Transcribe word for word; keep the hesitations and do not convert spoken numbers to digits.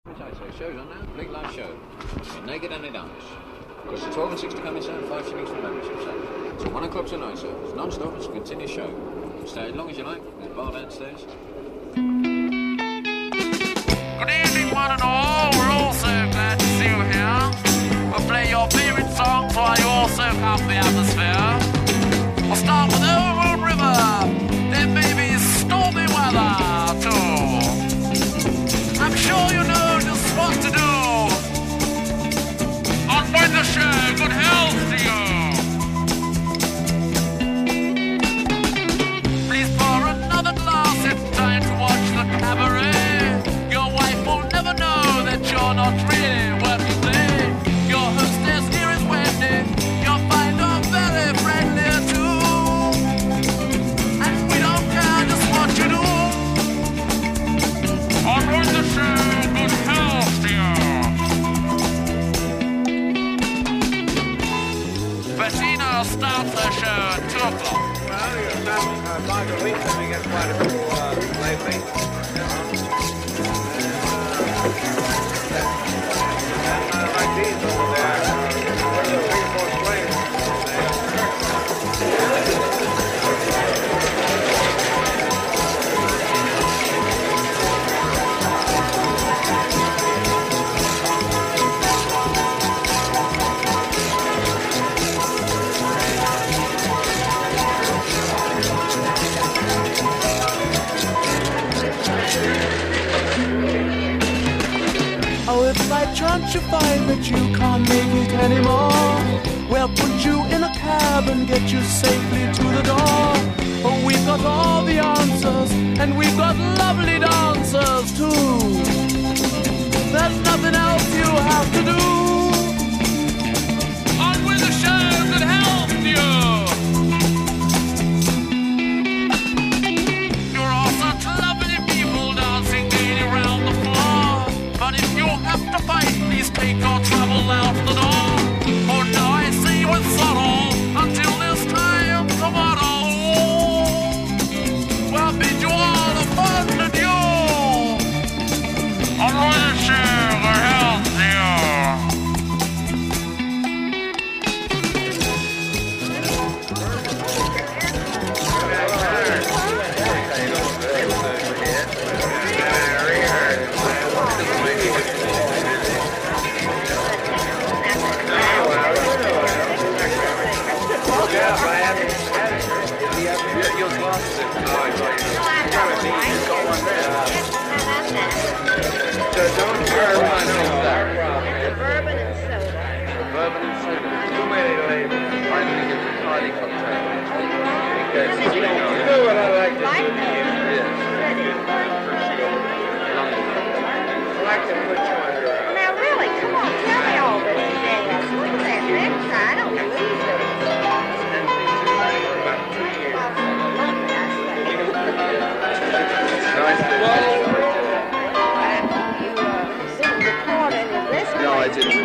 Show's on now, complete live show. You're naked and it eyes. Costs you twelve and six to come inside, five shillings for membership, sir. So one o'clock tonight, sir. It's non-stop, it's a continuous show. Stay as long as you like, there's a bar downstairs. Good evening, one and all. We're all so glad to see you here. We'll play your favourite songs while you all soak up the atmosphere. We'll start with Overwood River, then maybe stormy weather, too. I'm sure you know just what to do. On with the show, good health to you. Please pour another glass, it's time to watch the cabaret. Your wife will never know that you're not really what you say. Your hostess here is Wendy, you'll find her very friendly too. And we don't care just what you do. On with the show, good health to you. Bettina starts her show at two o'clock. Well, you're not uh, margarita, we get quite a few uh, lately. And uh, like these over there, uh, where the three or four flames. Oh, if by chance you find that you can't make it anymore, we'll put you in a cab and get you safely to the door. Oh, we've got all the answers, and we've got lovely dancers too. There's nothing else you have to do. On with the show that helps you. You're all such lovely people dancing gaily around the floor. But if you have to fight, please take your trouble out the door. For now I say with sorrow, until this time tomorrow, we'll bid you all a fond adieu. On with the show that helps you. Bourbon and soda. Bourbon and soda. Too many ladies. I think it's a party cocktail. Because you know what I like to do? Like those? Yes. Pretty. I like to put you under. Now really, come on, tell me all this dance. Look at that necktie. I don't believe it. About two years. Nice to You uh, didn't record any of this? No, I didn't.